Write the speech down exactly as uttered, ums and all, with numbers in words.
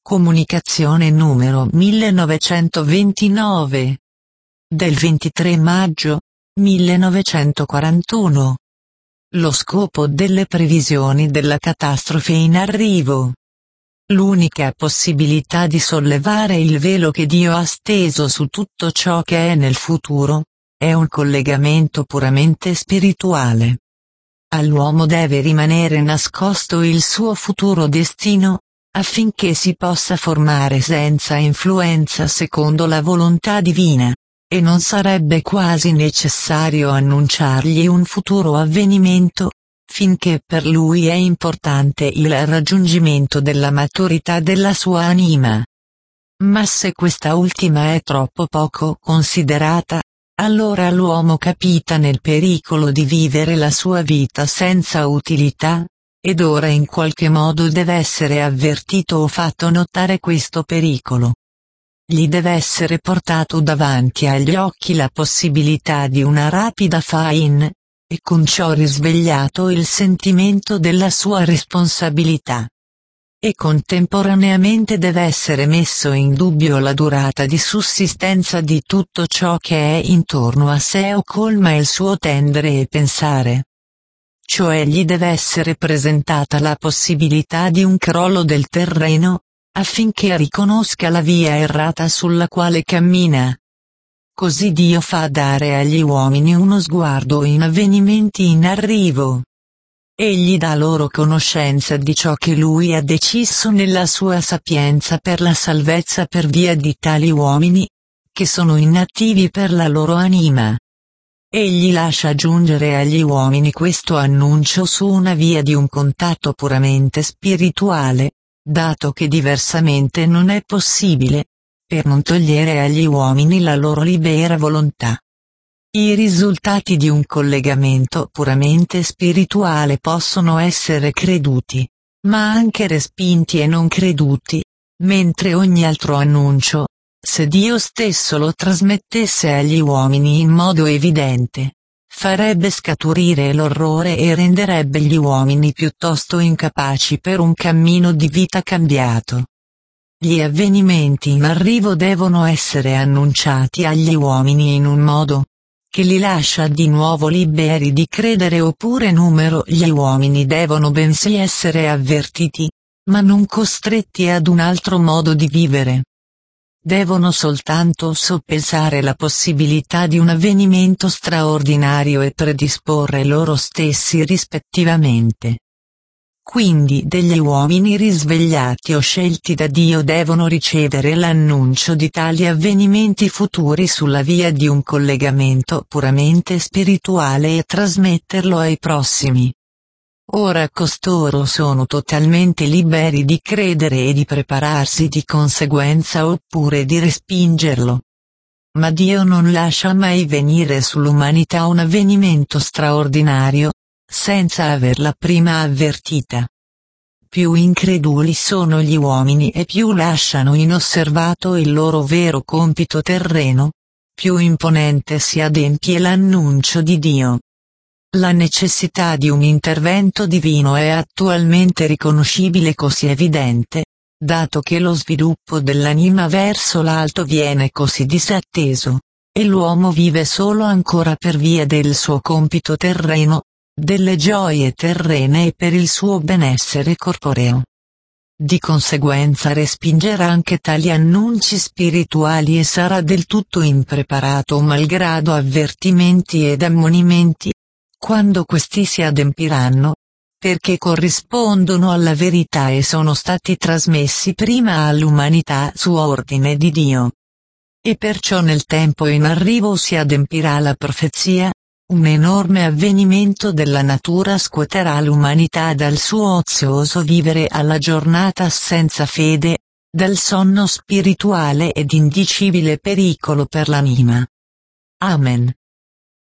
Comunicazione numero millenovecentoventinove. Del ventitré maggio millenovecentoquarantuno. Lo scopo delle previsioni della catastrofe in arrivo. L'unica possibilità di sollevare il velo che Dio ha steso su tutto ciò che è nel futuro, è un collegamento puramente spirituale. All'uomo deve rimanere nascosto il suo futuro destino, affinché si possa formare senza influenza secondo la volontà divina, e non sarebbe quasi necessario annunciargli un futuro avvenimento, finché per lui è importante il raggiungimento della maturità della sua anima. Ma se questa ultima è troppo poco considerata, allora l'uomo capita nel pericolo di vivere la sua vita senza utilità, ed ora in qualche modo deve essere avvertito o fatto notare questo pericolo. Gli deve essere portato davanti agli occhi la possibilità di una rapida fine, e con ciò risvegliato il sentimento della sua responsabilità. E contemporaneamente deve essere messo in dubbio la durata di sussistenza di tutto ciò che è intorno a sé o colma il suo tendere e pensare. Cioè gli deve essere presentata la possibilità di un crollo del terreno, affinché riconosca la via errata sulla quale cammina. Così Dio fa dare agli uomini uno sguardo in avvenimenti in arrivo. Egli dà loro conoscenza di ciò che Lui ha deciso nella sua sapienza per la salvezza per via di tali uomini, che sono inattivi per la loro anima. Egli lascia giungere agli uomini questo annuncio su una via di un contatto puramente spirituale, dato che diversamente non è possibile, per non togliere agli uomini la loro libera volontà. I risultati di un collegamento puramente spirituale possono essere creduti, ma anche respinti e non creduti, mentre ogni altro annuncio, se Dio stesso lo trasmettesse agli uomini in modo evidente, farebbe scaturire l'orrore e renderebbe gli uomini piuttosto incapaci per un cammino di vita cambiato. Gli avvenimenti in arrivo devono essere annunciati agli uomini in un modo che li lascia di nuovo liberi di credere oppure numero gli uomini devono bensì essere avvertiti, ma non costretti ad un altro modo di vivere. Devono soltanto soppesare la possibilità di un avvenimento straordinario e predisporre loro stessi rispettivamente. Quindi degli uomini risvegliati o scelti da Dio devono ricevere l'annuncio di tali avvenimenti futuri sulla via di un collegamento puramente spirituale e trasmetterlo ai prossimi. Ora costoro sono totalmente liberi di credere e di prepararsi di conseguenza oppure di respingerlo. Ma Dio non lascia mai venire sull'umanità un avvenimento straordinario, senza averla prima avvertita. Più increduli sono gli uomini e più lasciano inosservato il loro vero compito terreno, più imponente si adempie l'annuncio di Dio. La necessità di un intervento divino è attualmente riconoscibile così evidente, dato che lo sviluppo dell'anima verso l'alto viene così disatteso, e l'uomo vive solo ancora per via del suo compito terreno, delle gioie terrene e per il suo benessere corporeo. Di conseguenza respingerà anche tali annunci spirituali e sarà del tutto impreparato malgrado avvertimenti ed ammonimenti, quando questi si adempiranno, perché corrispondono alla verità e sono stati trasmessi prima all'umanità su ordine di Dio. E perciò nel tempo in arrivo si adempirà la profezia. Un enorme avvenimento della natura scuoterà l'umanità dal suo ozioso vivere alla giornata senza fede, dal sonno spirituale ed indicibile pericolo per l'anima. Amen.